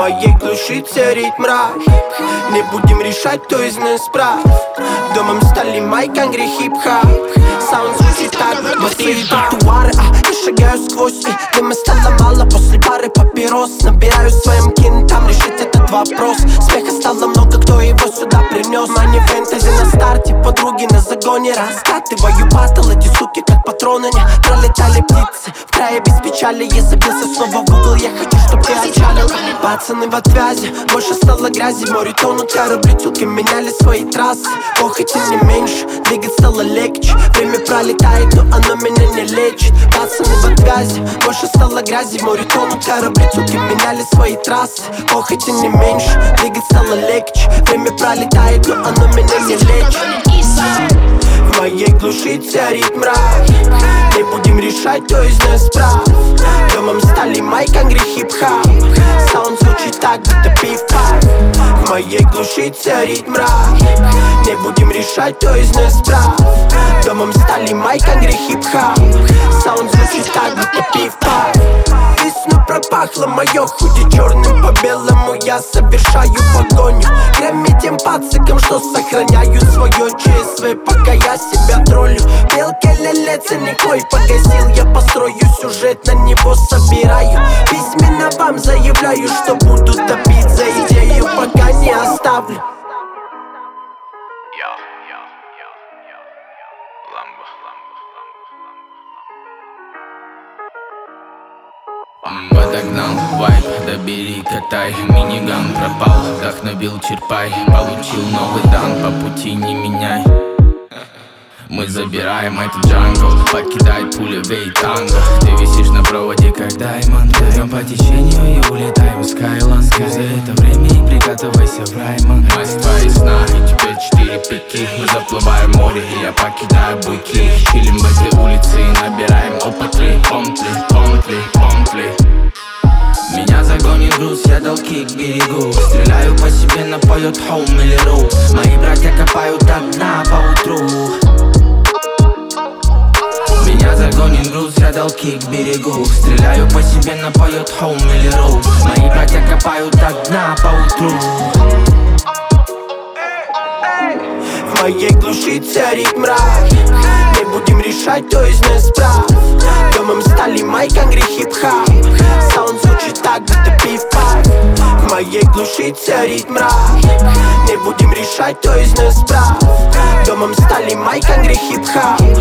моей глуши царит мрак. Не будем решать, кто из нас прав. Домом стали майкан, грехи хип-хап. Саунд звучит так, мои тротуары, я шагаю сквозь, и дыма стало мало после пары папирос. Набираю своим кентам решить этот вопрос. Смеха стало много, кто его сюда принес. Мани фэнтези на старте, подруги на загоне. Раскатываю батл, эти суки как патроны. Не пролетали птицы, в крае без печали. Я забился снова в угол, я хочу, чтоб ты отчалил. Пацаны в отвязи, больше стало грязи. В море тонут корабли, тюлки меняли свои трассы. Ох, и тем не меньше, двигать стало легче. Время пролетает, но оно меня не лечит. Пацаны в отвязи, больше стало грязи. В море тонут корабли, тюлки меняли свои трассы. Ох, и тем не меньше, двигать стало легче. Время пролетает, но оно меня не лечит. В моей глуши царит мрак. Не будем решать, кто из нас прав. Домом стали майкан, грехи хип-хап. Саунд звучит так, будто пив-пап. В моей глуши царит мрак. Не будем решать, кто из нас прав. Домом стали майкан, грехи хип-хап. Саунд звучит так, будто пив-пап. Весну пропахло мое худи черным по белому. Я совершаю погоню. Грэмми тем пацикам, что сохраняют свое ЧСВ, пока я себя троллю. Белка леле ценникой погасил. Я построю сюжет, на него собираю. Письменно вам заявляю, что буду топить за идею, пока не оставлю. Подогнал вайп, добери, катай. Миниган пропал, вдохновил, черпай. Получил новый дан, по пути не меняй. Мы забираем этот джангл, покидает пуля вейтанго. Ты висишь на проводе, как даймонд. Идем по течению и улетаем в Скайланд. За это время и прикатывайся в Раймонд. Мать твои сна, и теперь 4 пики. Мы заплываем в море, и я покидаю буйки. Чилим в этой улице и набираем опыты. Помпли, помпли, помпли. Меня загонит груз, я дал кик к берегу. Стреляю по себе, напоет хоум или ру. Мои братья копают до дна поутру. Меня загонит груз, я дал кик к берегу. Стреляю по себе, напоет хоум или ру. Мои братья копают до дна поутру. В моей глуши царит мрак. Не будем решать, кто из нас прав. Домом стали майкан, грехи хип-хап. Саунд звучит так, будто пив-пап. В моей глуши царит мрак. Не будем решать, кто из нас прав. Домом стали майкан, грехи хип-хап.